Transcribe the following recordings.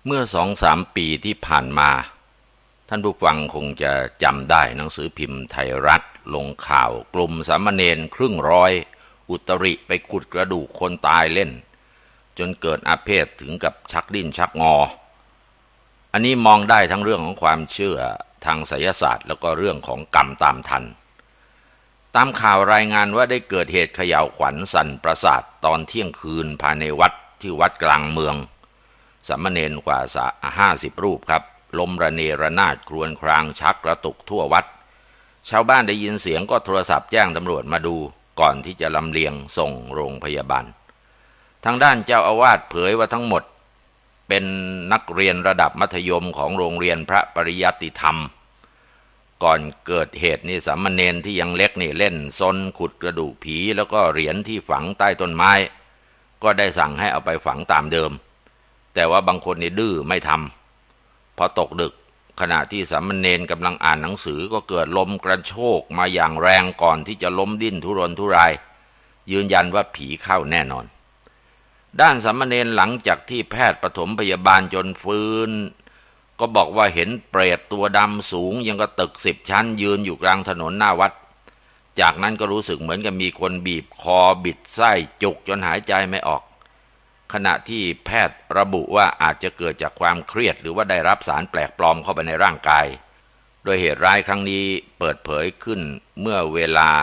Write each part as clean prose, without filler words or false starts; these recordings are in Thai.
เมื่อ2-3 ปีที่ผ่านมาท่านผู้ฟังคงจะจำได้หนังสือพิมพ์ไทยรัฐลงข่าวกลุ่มสามเณรครึ่งร้อยอุตริไปขุดกระดูกคนตายเล่นจนเกิดอาเพศถึงกับชักดิ้นชักงออันนี้มองได้ทั้งเรื่องของความเชื่อทางไสยศาสตร์แล้วก็เรื่องของกรรมตามทันตามข่าวรายงานว่าได้เกิดเหตุเขย่าวขวัญสั่นประสาทตอนเที่ยงคืนภายในวัดที่วัดกลางเมืองสามเณรกว่า50 รูปครับล้มระเนระนาดครวญครางชักกระตุกทั่ววัดชาวบ้านได้ยินเสียงก็โทรศัพท์แจ้งตำรวจมาดูก่อนที่จะลำเลียงส่งโรงพยาบาลทางด้านเจ้าอาวาสเผยว่าทั้งหมดเป็นนักเรียนระดับมัธยมของโรงเรียนพระปริยัติธรรมก่อนเกิดเหตุนี่สามเณรที่ยังเล็กนี่เล่นซนขุดกระดูกผีแล้วก็เหรียญที่ฝังใต้ต้นไม้ก็ได้สั่งให้เอาไปฝังตามเดิมแต่ว่าบางคนนี่ดื้อไม่ทำพอตกดึกขณะที่สามเณรกำลังอ่านหนังสือก็เกิดลมกระโชกมาอย่างแรงก่อนที่จะล้มดิ้นทุรนทุรายยืนยันว่าผีเข้าแน่นอนด้านสามเณรหลังจากที่แพทย์ปฐมพยาบาลจนฟื้นก็บอกว่าเห็นเปรตตัวดำสูงยังกับตึก10 ชั้นยืนอยู่กลางถนนหน้าวัดจากนั้นก็รู้สึกเหมือนกับมีคนบีบคอบิดไส้จุกจนหายใจไม่ออกขณะที่แพทย์ระบุว่าอาจจะเกิดจากความเครียดหรือว่าได้รับสารแปลกปลอมเข้าไปในร่างกายโดยเหตุร้ายครั้งนี้เปิดเผยขึ้นเมื่อเวลา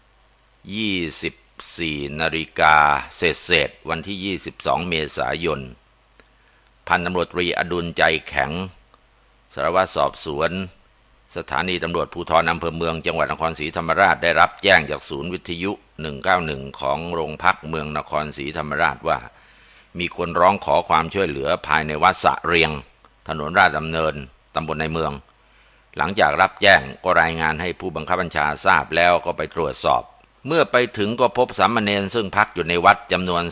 24 นาฬิกาเศษวันที่ 22 เมษายนพันตำรวจตรีอดุลใจแข็งสารวัตรสอบสวนสถานีตำรวจภูธรอำเภอเมืองจังหวัดนครศรีธรรมราชได้รับแจ้งจากศูนย์วิทยุ191ของโรงพักเมืองนครศรีธรรมราชว่ามีคนร้องขอความช่วยเหลือภายในวัดสะเรียงถนนราชดำเนินตำบลในเมืองหลังจากรับแจ้งก็รายงานให้ผู้บังคับบัญชาทราบแล้วก็ไปตรวจสอบเมื่อไปถึงก็พบสามเณรซึ่งพักอยู่ในวัดจำนวน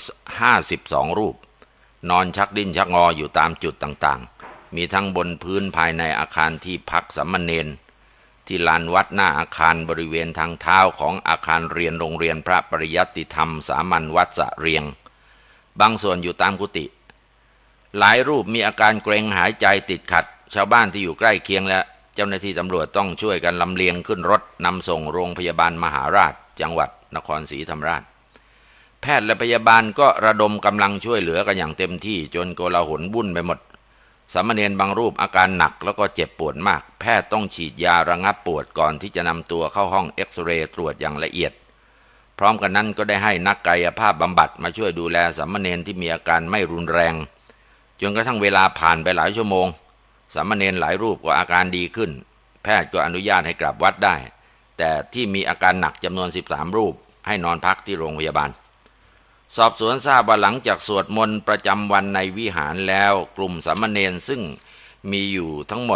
52 รูปนอนชักดิ้นชักงออยู่ตามจุดต่างๆมีทั้งบนพื้นภายในอาคารที่พักสามเณรที่ลานวัดหน้าอาคารบริเวณทางเท้าของอาคารเรียนโรงเรียนพระปริยัติธรรมสามัญวัดสะเรียงบางส่วนอยู่ตามกุฏิหลายรูปมีอาการเกร็งหายใจติดขัดชาวบ้านที่อยู่ใกล้เคียงและเจ้าหน้าที่ตำรวจต้องช่วยกันลำเลียงขึ้นรถนำส่งโรงพยาบาลมหาราชจังหวัดนครศรีธรรมราชแพทย์และพยาบาลก็ระดมกำลังช่วยเหลือกันอย่างเต็มที่จนโกลาหลวุ่นไปหมดสามเณรบางรูปอาการหนักแล้วก็เจ็บปวดมากแพทย์ต้องฉีดยาระงับปวดก่อนที่จะนำตัวเข้าห้องเอ็กซเรย์ตรวจอย่างละเอียดพร้อมกันนั้นก็ได้ให้นักกายภาพบำบัดมาช่วยดูแลสามเณรที่มีอาการไม่รุนแรงจนกระทั่งเวลาผ่านไปหลายชั่วโมงสามเณรหลายรูปก็อาการดีขึ้นแพทย์ก็อนุญาตให้กลับวัดได้แต่ที่มีอาการหนักจำนวน13 รูปให้นอนพักที่โรงพยาบาลสอบสวนทราบว่าหลังจากสวดมนต์ประจำวันในวิหารแล้วกลุ่มสามเณรซึ่งมีอยู่ทั้งหมด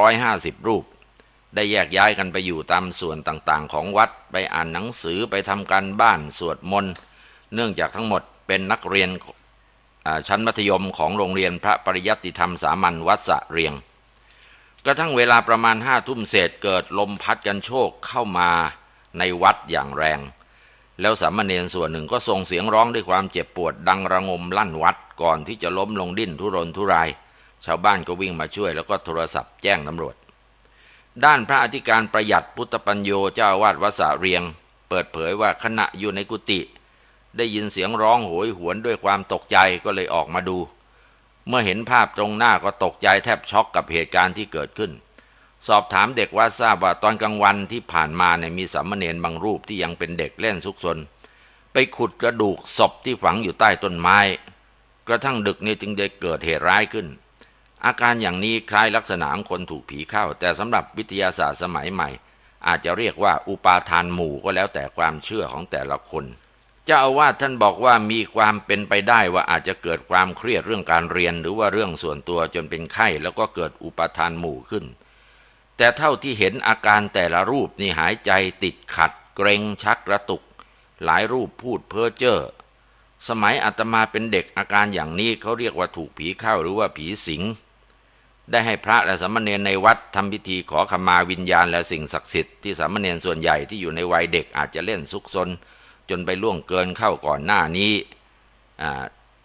150 รูปได้แยกย้ายกันไปอยู่ตามส่วนต่างๆของวัดไปอ่านหนังสือไปทำการบ้านสวดมนต์เนื่องจากทั้งหมดเป็นนักเรียนชั้นมัธยมของโรงเรียนพระปริยัติธรรมสามัญวัดสะเรียงกระทั่งเวลาประมาณ5 ทุ่มเศษเกิดลมพัดกันโชกเข้ามาในวัดอย่างแรงแล้วสามเณรส่วนหนึ่งก็ส่งเสียงร้องด้วยความเจ็บปวดดังระงมลั่นวัดก่อนที่จะล้มลงดิ้นทุรนทุรายชาวบ้านก็วิ่งมาช่วยแล้วก็โทรศัพท์แจ้งตำรวจด้านพระอธิการประหยัดพุทธปัญโยเจ้าอาวาสวัดสะเรียงเปิดเผยว่าขณะอยู่ในกุฏิได้ยินเสียงร้องโหยหวนด้วยความตกใจก็เลยออกมาดูเมื่อเห็นภาพตรงหน้าก็ตกใจแทบช็อกกับเหตุการณ์ที่เกิดขึ้นสอบถามเด็กวัดทราบว่าตอนกลางวันที่ผ่านมาเนี่ยมีสามเณรบางรูปที่ยังเป็นเด็กเล่นซุกซนไปขุดกระดูกศพที่ฝังอยู่ใต้ต้นไม้กระทั่งดึกนี้จึงได้เกิดเหตุร้ายขึ้นอาการอย่างนี้คล้ายลักษณะของคนถูกผีเข้าแต่สำหรับวิทยาศาสตร์สมัยใหม่อาจจะเรียกว่าอุปาทานหมู่ก็แล้วแต่ความเชื่อของแต่ละคนเจ้าอาวาสท่านบอกว่ามีความเป็นไปได้ว่าอาจจะเกิดความเครียดเรื่องการเรียนหรือว่าเรื่องส่วนตัวจนเป็นไข้แล้วก็เกิดอุปาทานหมู่ขึ้นแต่เท่าที่เห็นอาการแต่ละรูปนี่หายใจติดขัดเกร็งชักกระตุกหลายรูปพูดเพ้อเจ้อสมัยอาตมาเป็นเด็กอาการอย่างนี้เขาเรียกว่าถูกผีเข้าหรือว่าผีสิงได้ให้พระและสามเณรในวัดทำพิธีขอขมาวิญญาณและสิ่งศักดิ์สิทธิ์ที่สามเณรส่วนใหญ่ที่อยู่ในวัยเด็กอาจจะเล่นซุกซนจนไปล่วงเกินเข้าก่อนหน้านี้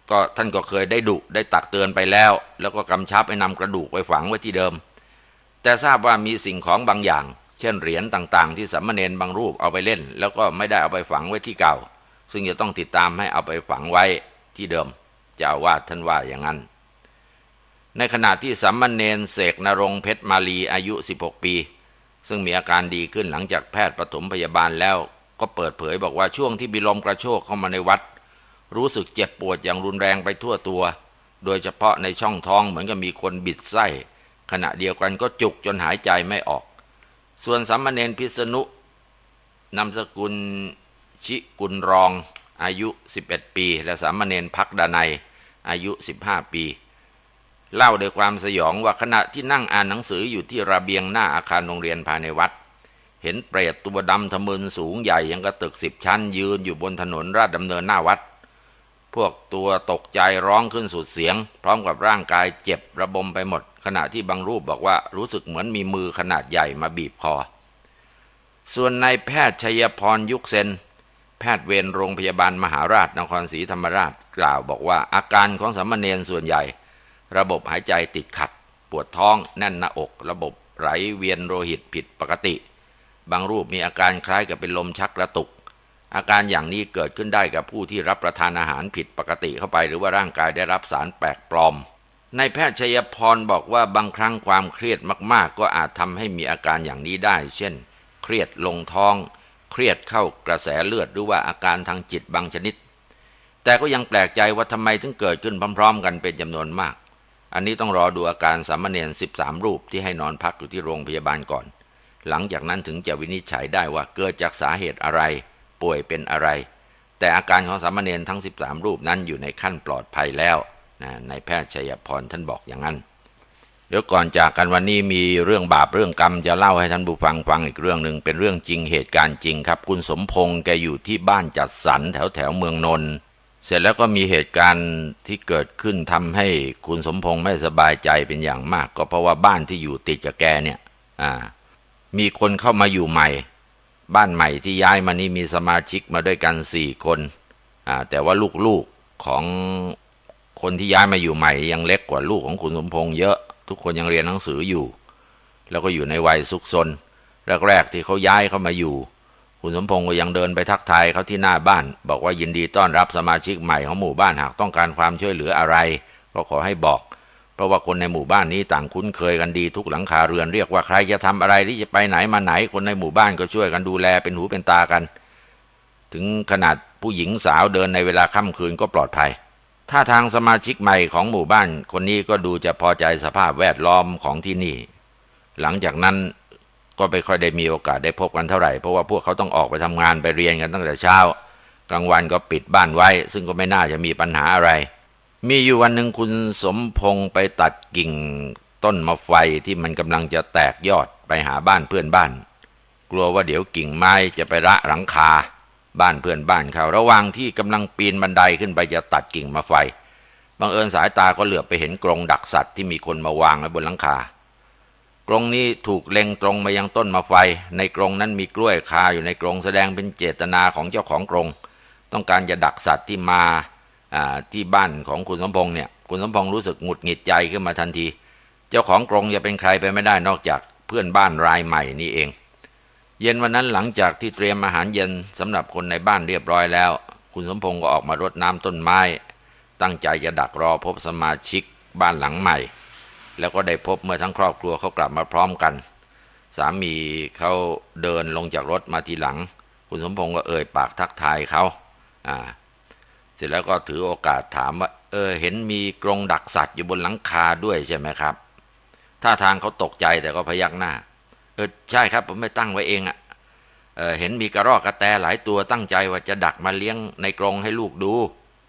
ก็ท่านก็เคยได้ดุได้ตักเตือนไปแล้วแล้วก็กำชับให้นำกระดูกไปฝังไว้ที่เดิมแต่ทราบว่ามีสิ่งของบางอย่างเช่นเหรียญต่างๆที่สามเณรบางรูปเอาไปเล่นแล้วก็ไม่ได้เอาไปฝังไว้ที่เก่าซึ่งจะต้องติดตามให้เอาไปฝังไว้ที่เดิมเจ้าอาวาสท่านว่าอย่างนั้นในขณะที่สามเณรเสกนรงค์เพชรมาลีอายุ16ปีซึ่งมีอาการดีขึ้นหลังจากแพทย์ปฐมพยาบาลแล้วก็เปิดเผยบอกว่าช่วงที่มีลมกระโชกเข้ามาในวัดรู้สึกเจ็บปวดอย่างรุนแรงไปทั่วตัวโดยเฉพาะในช่องท้องเหมือนกับมีคนบิดไส้ขณะเดียวกันก็จุกจนหายใจไม่ออกส่วนสามเณรพิษณุนามสกุลชิกุลรองอายุ11ปีและสามเณรพักดานัยอายุ15ปีเล่าด้วยความสยองว่าขณะที่นั่งอ่านหนังสืออยู่ที่ระเบียงหน้าอาคารโรงเรียนภายในวัดเห็นเปรตตัวดำทะมึนสูงใหญ่ยังกระตึก10 ชั้นยืนอยู่บนถนนราชดำเนินหน้าวัดพวกตัวตกใจร้องขึ้นสุดเสียงพร้อมกับร่างกายเจ็บระบมไปหมดขณะที่บางรูปบอกว่ารู้สึกเหมือนมีมือขนาดใหญ่มาบีบคอส่วนนายแพทย์ชัยพรยุกเซนแพทย์เวรโรงพยาบาลมหาราชนครศรีธรรมราชกล่าวบอกว่าอาการของสามเณรส่วนใหญ่ระบบหายใจติดขัดปวดท้องแน่นหน้าอกระบบไหลเวียนโลหิตผิดปกติบางรูปมีอาการคล้ายกับเป็นลมชักกระตุกอาการอย่างนี้เกิดขึ้นได้กับผู้ที่รับประทานอาหารผิดปกติเข้าไปหรือว่าร่างกายได้รับสารแปลกปลอมนายแพทย์ชัยพรบอกว่าบางครั้งความเครียดมากๆก็อาจทำให้มีอาการอย่างนี้ได้เช่นเครียดลงท้องเครียดเข้ากระแสเลือดหรือว่าอาการทางจิตบางชนิดแต่ก็ยังแปลกใจว่าทำไมถึงเกิดขึ้นพร้อมๆกันเป็นจำนวนมากอันนี้ต้องรอดูอาการสามเณร13 รูปที่ให้นอนพักอยู่ที่โรงพยาบาลก่อนหลังจากนั้นถึงจะวินิจฉัยได้ว่าเกิดจากสาเหตุอะไรป่วยเป็นอะไรแต่อาการของสามเณรทั้ง13 รูปนั้นอยู่ในขั้นปลอดภัยแล้วนายแพทย์ชัยพรท่านบอกอย่างนั้นเดี๋ยวก่อนจากกันวันนี้มีเรื่องบาปเรื่องกรรมจะเล่าให้ท่านผู้ฟังฟังอีกเรื่องหนึ่งเป็นเรื่องจริงเหตุการณ์จริงครับคุณสมพงษ์แกอยู่ที่บ้านจัดสรรแถวเมืองนนท์เสร็จแล้วก็มีเหตุการณ์ที่เกิดขึ้นทำให้คุณสมพงษ์ไม่สบายใจเป็นอย่างมากก็เพราะว่าบ้านที่อยู่ติดกับแกเนี่ยมีคนเข้ามาอยู่ใหม่บ้านใหม่ที่ย้ายมานี่มีสมาชิกมาด้วยกัน4 คนแต่ว่าลูกๆของคนที่ย้ายมาอยู่ใหม่ยังเล็กกว่าลูกของคุณสมพงษ์เยอะทุกคนยังเรียนหนังสืออยู่แล้วก็อยู่ในวัยซุกซนแรกๆที่เขาย้ายเข้ามาอยู่คุณสมพงษ์ก็ยังเดินไปทักทายเขาที่หน้าบ้านบอกว่ายินดีต้อนรับสมาชิกใหม่ของหมู่บ้านหากต้องการความช่วยเหลืออะไรก็ขอให้บอกเพราะว่าคนในหมู่บ้านนี้ต่างคุ้นเคยกันดีทุกหลังคาเรือนเรียกว่าใครจะทำอะไรที่จะไปไหนมาไหนคนในหมู่บ้านก็ช่วยกันดูแลเป็นหูเป็นตากันถึงขนาดผู้หญิงสาวเดินในเวลาค่ำคืนก็ปลอดภัยถ้าทางสมาชิกใหม่ของหมู่บ้านคนนี้ก็ดูจะพอใจสภาพแวดล้อมของที่นี่หลังจากนั้นก็ไม่ค่อยได้มีโอกาสได้พบกันเท่าไหร่เพราะว่าพวกเขาต้องออกไปทำงานไปเรียนกันตั้งแต่เช้ากลางวันก็ปิดบ้านไว้ซึ่งก็ไม่น่าจะมีปัญหาอะไรมีอยู่วันหนึ่งคุณสมพงษ์ไปตัดกิ่งต้นมะไฟที่มันกำลังจะแตกยอดไปหาบ้านเพื่อนบ้านกลัวว่าเดี๋ยวกิ่งไม้จะไประหลังคาบ้านเพื่อนบ้านเขาระหว่างที่กำลังปีนบันไดขึ้นไปจะตัดกิ่งมะไฟบังเอิญสายตาก็เหลือบไปเห็นกรงดักสัตว์ที่มีคนมาวางไว้บนหลังคากรงนี้ถูกเล็งตรงมายังต้นมะไฟในกรงนั้นมีกล้วยคาอยู่ในกรงแสดงเป็นเจตนาของเจ้าของกรงต้องการจะดักสัตว์ที่มาที่บ้านของคุณสมพงษ์เนี่ยคุณสมพงษ์รู้สึกหงุดหงิดใจขึ้นมาทันทีเจ้าของกรงจะเป็นใครไปไม่ได้นอกจากเพื่อนบ้านรายใหม่นี่เองเย็นวันนั้นหลังจากที่เตรียมอาหารเย็นสำหรับคนในบ้านเรียบร้อยแล้วคุณสมพงษ์ก็ออกมารดน้ำต้นไม้ตั้งใจจะดักรอพบสมาชิกบ้านหลังใหม่แล้วก็ได้พบเมื่อทั้งครอบครัวเขากลับมาพร้อมกันสามีเขาเดินลงจากรถมาทีหลังคุณสมพงษ์ก็เอ่ยปากทักทายเขาเสร็จแล้วก็ถือโอกาสถามว่าเห็นมีกรงดักสัตว์อยู่บนหลังคาด้วยใช่ไหมครับท่าทางเขาตกใจแต่ก็พยักหน้าใช่ครับผมไม่ตั้งไว้เองเห็นมีกระรอกกระแตหลายตัวตั้งใจว่าจะดักมาเลี้ยงในกรงให้ลูกดู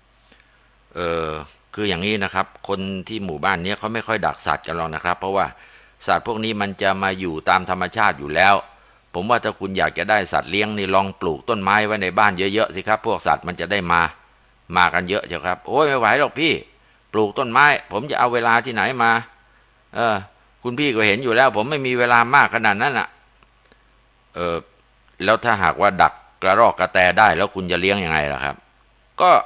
คืออย่างนี้นะครับคนที่หมู่บ้านนี้เขาไม่ค่อยดักสัตว์กันหรอกนะครับเพราะว่าสัตว์พวกนี้มันจะมาอยู่ตามธรรมชาติอยู่แล้วผมว่าถ้าคุณอยากจะได้สัตว์เลี้ยงนี่ลองปลูกต้นไม้ไว้ในบ้านเยอะๆสิครับพวกสัตว์มันจะได้มากันเยอะเจ้าครับโอ้ยไม่ไหวหรอกพี่ปลูกต้นไม้ผมจะเอาเวลาที่ไหนมาคุณพี่ก็เห็นอยู่แล้วผมไม่มีเวลามากขนาดนั้นอ่ะแล้วถ้าหากว่าดักกระรอกกระแตได้แล้วคุณจะเลี้ยงยังไงล่ะครับก็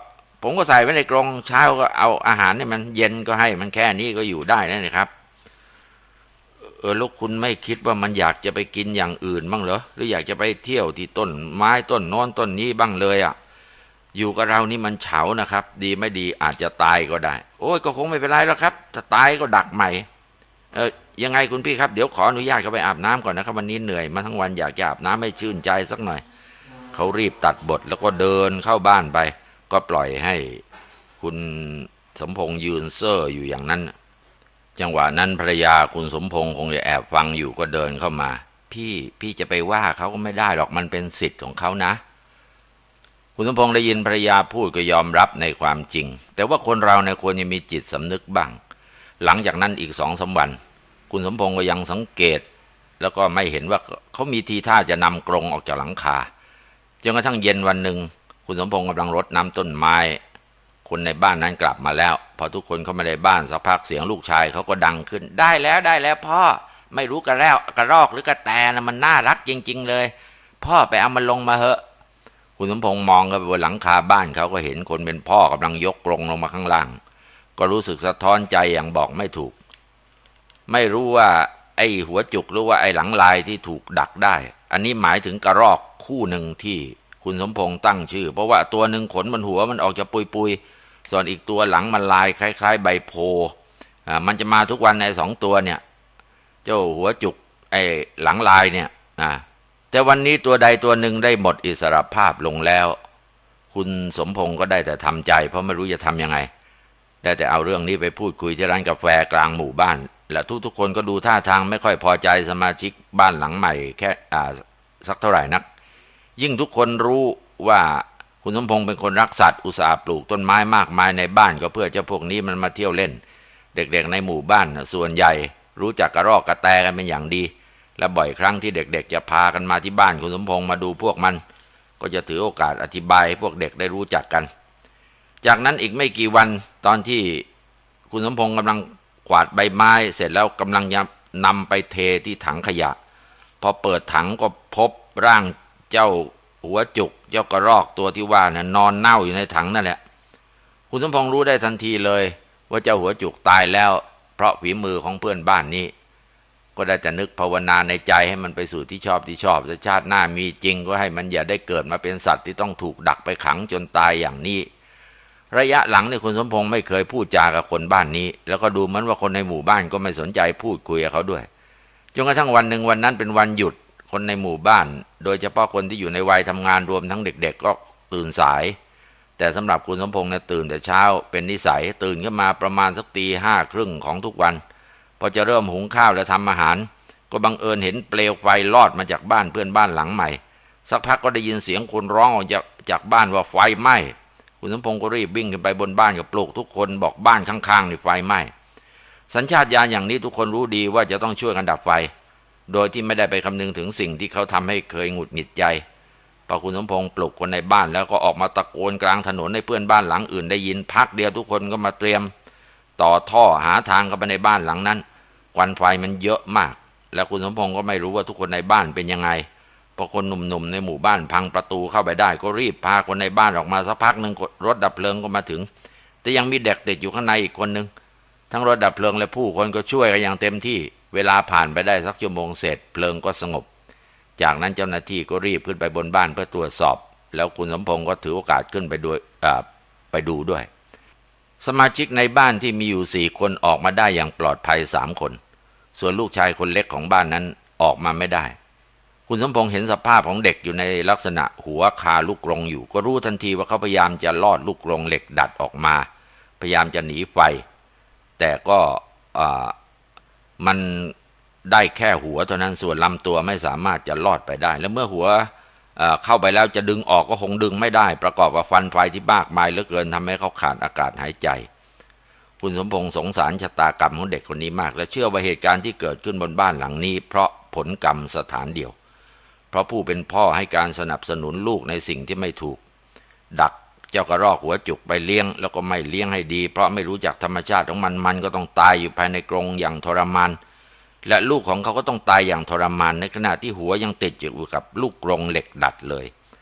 ผมก็ใส่ไว้ในกรงเช้าก็เอาอาหารเนี่ยมันเย็นก็ให้มันแค่นี้ก็อยู่ได้แล้วนะครับลูกคุณไม่คิดว่ามันอยากจะไปกินอย่างอื่นบ้างเหรอหรืออยากจะไปเที่ยวที่ต้นไม้ต้นโน้นต้นนี้บ้างเลยอ่ะอยู่กับเรานี่มันเฉานะครับดีไม่ดีอาจจะตายก็ได้โอ้ยก็คงไม่เป็นไรแล้วครับถ้าตายก็ดักใหม่ยังไงคุณพี่ครับเดี๋ยวขออนุญาตเขาไปอาบน้ำก่อนนะครับวันนี้เหนื่อยมาทั้งวันอยากจะอาบน้ำให้ชื่นใจสักหน่อยเขารีบตัดบทแล้วก็เดินเข้าบ้านไปก็ปล่อยให้คุณสมพงษ์ยืนเซ่ออยู่อย่างนั้นจังหวะนั้นภรรยาคุณสมพงษ์คงจะแอบฟังอยู่ก็เดินเข้ามาพี่จะไปว่าเขาก็ไม่ได้หรอกมันเป็นสิทธิ์ของเขานะคุณสมพงษ์ได้ยินภรรยาพูดก็ยอมรับในความจริงแต่ว่าคนเราเนี่ยควรจะมีจิตสำนึกบ้างหลังจากนั้นอีก2-3 วันคุณสมพงษ์ก็ยังสังเกตแล้วก็ไม่เห็นว่าเขามีทีท่าจะนำกรงออกจากหลังคาจนกระทั่งเย็นวันหนึ่งคุณสมพงษ์กำลังรดน้ำต้นไม้คนในบ้านนั้นกลับมาแล้วพอทุกคนเข้ามาในบ้านสักพักเสียงลูกชายเขาก็ดังขึ้นได้แล้วพ่อไม่รู้กระรอกหรือกระแตนะมันน่ารักจริงๆเลยพ่อไปเอามันลงมาเหอะคุณสมพงษ์มองเข้าไปบนหลังคาบ้านเขาก็เห็นคนเป็นพ่อกำลังยกกรงลงมาข้างล่างก็รู้สึกสะท้อนใจอย่างบอกไม่ถูกไม่รู้ว่าไอ้หัวจุกหรือว่าไอ้หลังลายที่ถูกดักได้อันนี้หมายถึงกระรอกคู่หนึ่งที่คุณสมพงษ์ตั้งชื่อเพราะว่าตัวหนึ่งขนบนหัวมันออกจะปุยๆส่วนอีกตัวหลังมันลายคล้ายๆใบโพมันจะมาทุกวันใน2 ตัวเนี่ยเจ้าหัวจุกไอ้หลังลายเนี่ยแต่วันนี้ตัวใดตัวหนึ่งได้หมดอิสรภาพลงแล้วคุณสมพงษ์ก็ได้แต่ทำใจเพราะไม่รู้จะทำยังไงได้แต่เอาเรื่องนี้ไปพูดคุยที่ร้านกาแฟกลางหมู่บ้านและทุกๆคนก็ดูท่าทางไม่ค่อยพอใจสมาชิกบ้านหลังใหม่แค่สักเท่าไหร่นักยิ่งทุกคนรู้ว่าคุณสมพงษ์เป็นคนรักสัตว์อุตส่าห์ปลูกต้นไม้มากมายในบ้านก็เพื่อเจ้าพวกนี้มันมาเที่ยวเล่นเด็กๆในหมู่บ้านส่วนใหญ่รู้จักกระรอกกระแตกันเป็นอย่างดีและบ่อยครั้งที่เด็กๆจะพากันมาที่บ้านคุณสมพงษ์มาดูพวกมันก็จะถือโอกาสอธิบายให้พวกเด็กได้รู้จักกันจากนั้นอีกไม่กี่วันตอนที่คุณสมพงษ์กำลังกวาดใบไม้เสร็จแล้วกำลังจะนำไปเทที่ถังขยะพอเปิดถังก็พบร่างเจ้าหัวจุกเจ้ากระรอกตัวที่ว่านะนอนเน่าอยู่ในถังนั่นแหละคุณสมพงษ์รู้ได้ทันทีเลยว่าเจ้าหัวจุกตายแล้วเพราะฝีมือของเพื่อนบ้านนี้ก็ได้แต่นึกภาวนาในใจให้มันไปสู่ที่ชอบแต่ชาติหน้ามีจริงก็ให้มันอย่าได้เกิดมาเป็นสัตว์ที่ต้องถูกดักไปขังจนตายอย่างนี้ระยะหลังเนี่ยคุณสมพงษ์ไม่เคยพูดจากับคนบ้านนี้แล้วก็ดูเหมือนว่าคนในหมู่บ้านก็ไม่สนใจพูดคุยกับเขาด้วยจนกระทั่งวันหนึ่งวันนั้นเป็นวันหยุดคนในหมู่บ้านโดยเฉพาะคนที่อยู่ในวัยทำงานรวมทั้งเด็กๆก็ตื่นสายแต่สำหรับคุณสมพงษ์เนี่ยตื่นแต่เช้าเป็นนิสัยตื่นขึ้นมาประมาณสัก5:30ของทุกวันพอจะเริ่มหุงข้าวและทำอาหารก็บังเอิญเห็นเปลวไฟลอดมาจากบ้านเพื่อนบ้านหลังใหม่สักพักก็ได้ยินเสียงคนร้องออกจากบ้านว่าไฟไหม้คุณสมพงษ์ก็รีบวิ่งขึ้นไปบนบ้านกับปลุกทุกคนบอกบ้านข้างๆนี่ไฟไหม้สัญชาตญาณอย่างนี้ทุกคนรู้ดีว่าจะต้องช่วยกันดับไฟโดยที่ไม่ได้ไปคำนึงถึงสิ่งที่เขาทำให้เคยหงุดหงิดใจพอคุณสมพงษ์ปลุกคนในบ้านแล้วก็ออกมาตะโกนกลางถนนให้เพื่อนบ้านหลังอื่นได้ยินพักเดียวทุกคนก็มาเตรียมต่อท่อหาทางเข้าไปในบ้านหลังนั้นควันไฟมันเยอะมากแล้วคุณสมพงษ์ก็ไม่รู้ว่าทุกคนในบ้านเป็นยังไงพอคนหนุ่มๆในหมู่บ้านพังประตูเข้าไปได้ก็รีบพาคนในบ้านออกมาสักพักหนึ่งรถดับเพลิงก็มาถึงแต่ยังมีเด็กติดอยู่ข้างในอีกคนนึงทั้งรถดับเพลิงและผู้คนก็ช่วยกันอย่างเต็มที่เวลาผ่านไปได้สักชั่วโมงเศษเพลิงก็สงบจากนั้นเจ้าหน้าที่ก็รีบขึ้นไปบนบ้านเพื่อตรวจสอบแล้วคุณสมพงษ์ก็ถือโอกาสขึ้นไปดูด้วยสมาชิกในบ้านที่มีอยู่4 คนออกมาได้อย่างปลอดภัย3 คนส่วนลูกชายคนเล็กของบ้านนั้นออกมาไม่ได้คุณสมพงษ์เห็นสภาพของเด็กอยู่ในลักษณะหัวคาลูกกรงอยู่ก็รู้ทันทีว่าเขาพยายามจะลอดลูกกรงเหล็กดัดออกมาพยายามจะหนีไฟแต่ก็มันได้แค่หัวเท่านั้นส่วนลำตัวไม่สามารถจะลอดไปได้และเมื่อหัวเข้าไปแล้วจะดึงออกก็คงดึงไม่ได้ประกอบกับฟันไฟที่มากมายเหลือเกินทำให้เขาขาดอากาศหายใจคุณสมพงษ์สงสารชะตากรรมของเด็กคนนี้มากและเชื่อว่าเหตุการณ์ที่เกิดขึ้นบนบ้านหลังนี้เพราะผลกรรมสถานเดียวเพราะผู้เป็นพ่อให้การสนับสนุนลูกในสิ่งที่ไม่ถูกดักเจ้ากระรอกหัวจุกไปเลี้ยงแล้วก็ไม่เลี้ยงให้ดีเพราะไม่รู้จักธรรมชาติของมันก็ต้องตายอยู่ภายในกรงอย่างทรมานและลูกของเขาก็ต้องตายอย่างทรมานในขณะที่หัวยังติดอยู่กับลูกกรงเหล็กดัดเลย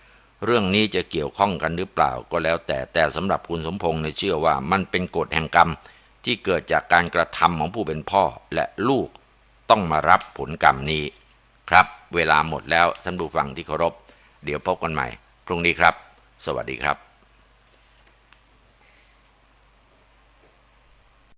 เรื่องนี้จะเกี่ยวข้องกันหรือเปล่าก็แล้วแต่สำหรับคุณสมพงษ์เชื่อว่ามันเป็นกฎแห่งกรรมที่เกิดจากการกระทำของผู้เป็นพ่อและลูกต้องมารับผลกรรมนี้ครับเวลาหมดแล้วท่านผู้ฟังที่เคารพเดี๋ยวพบกันใหม่พรุ่งนี้ครับสวัสดีครับ